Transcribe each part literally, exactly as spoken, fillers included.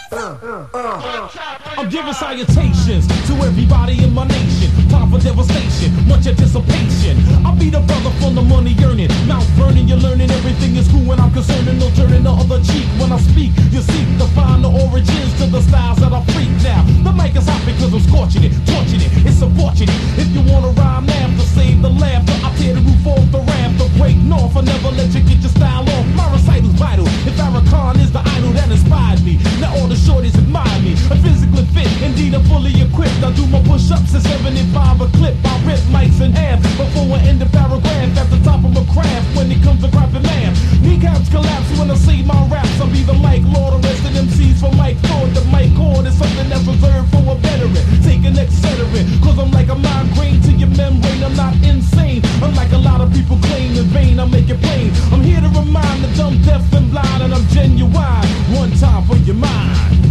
I'm giving salutations to everybody in my nation. Time for devastation, much anticipation. I'll be the brother from the money earning. Mount Vernon, you're learning everything is cool when I'm concerned. And no turning the other cheek when I speak. You seek to find the origins to the styles that I freak now. The mic is hot because I'm scorching it, torching it. It's unfortunate. If you wanna rhyme now to save the laughter, I tear the roof off the ramp to break north. I never let you get your style off. My recital's vital. If Farrakhan is the idol that inspired me, now all the shorties admire me. I'm physically fit, indeed I'm fully equipped. I do my push-ups at seventy-five a clip. I rip mics in half before I end the paragraph at the top of my craft. When it comes to crapping man, kneecaps collapse when I say my raps. I'll be the mic lord, the rest of them C's for Mike Ford. The mic cord is something that's reserved for a veteran. Take an accelerant, cause I'm like a migraine to your membrane. I'm not insane, unlike a lot of people claim in vain. I make it plain, I'm here to remind the dumb, deaf and blind, and I'm genuine. One time for your mind.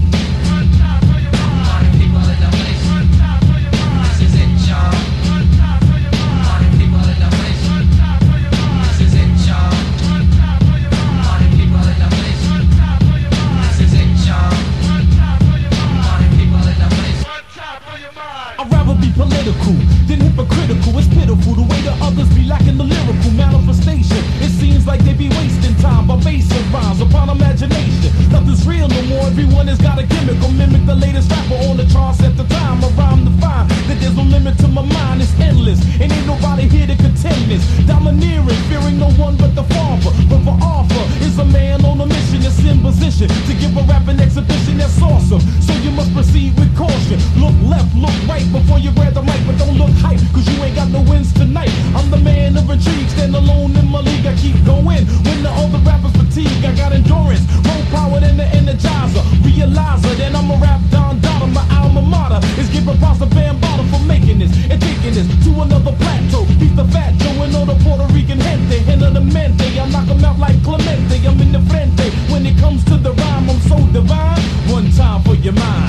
Political, then hypocritical. It's pitiful the way the others be lacking the lyrical manifestation. It seems like they be wasting time by basing rhymes upon imagination. Nothing's real no more. Everyone has got a gimmick or mimic the latest rapper on the charts at the time. I rhyme to find that there's no limit to my mind. It's endless, and ain't nobody here to contend this. Domineering, fearing no one but the Father. But for Arthur is a man on a mission that's in position to give a rap an exhibition that's awesome. So you must proceed with caution. Look left, look right before you grab the mic, but don't look hype, cause you ain't got no wins tonight. I'm the man of intrigue, stand alone in my league. I keep going when the other rappers fatigue. I got endurance, more power than the Energizer. Realizer, then I'm a rap Don Dada. My alma mater is giving props to Bambata for making this and taking this to another plateau. He's the fat Joe and all the Puerto Rican gente, and the mente. I knock him out like Clemente. I'm in the frente. When it comes to the rhyme, I'm so divine. One time for your mind.